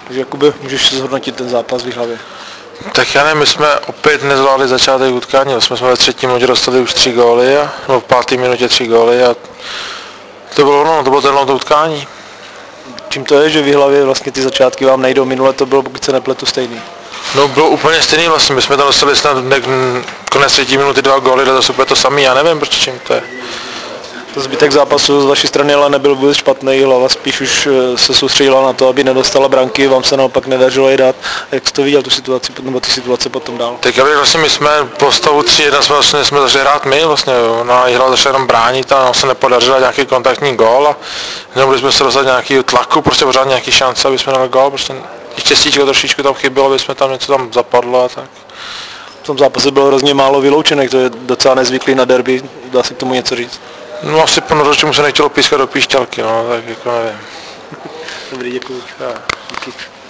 Takže Jakube, můžeš zhodnotit ten zápas v Jihlavě. Tak já nevím, my jsme opět nezvládli začátek utkání, jsme ve třetí minutě dostali už 3 góly, nebo v 5. minutě 3 góly a to bylo tenhle to utkání. Čím to je, že v Jihlavě vlastně ty začátky vám nejdou? Minule to bylo, pokud se nepletu, stejný. No bylo úplně stejný vlastně, my jsme tam dostali snad konec 3. minuty 2 góly, to super to samý, já nevím, proč čím to je. To zbytek zápasu z vaší strany ale nebyl vůbec špatný, Hlava spíš už se soustředila na to, aby nedostala branky, vám se naopak nedařilo je dát. Jak jste to viděl tu situaci, nebo ty situace potom dál? Tak vlastně my jsme po stavu 3-1 jsme začali hrát my vlastně, na Jihlava začala jenom bránit a nám se nepodařilo nějaký kontaktní gól a nemohli jsme se dostat nějaký tlaku, prostě pořád nějaký šance, aby jsme dali gól, prostě štěstíčko trošičku tam chybělo, aby jsme tam něco tam zapadlo a tak. V tom zápase bylo hrozně málo vyloučenek, to je docela nezvyklý na derby, dá se k tomu něco říct? No asi po Noročemu se nechtělo pískat do píšťalky, no, tak jako nevím. Dobrý, děkuji. Díky.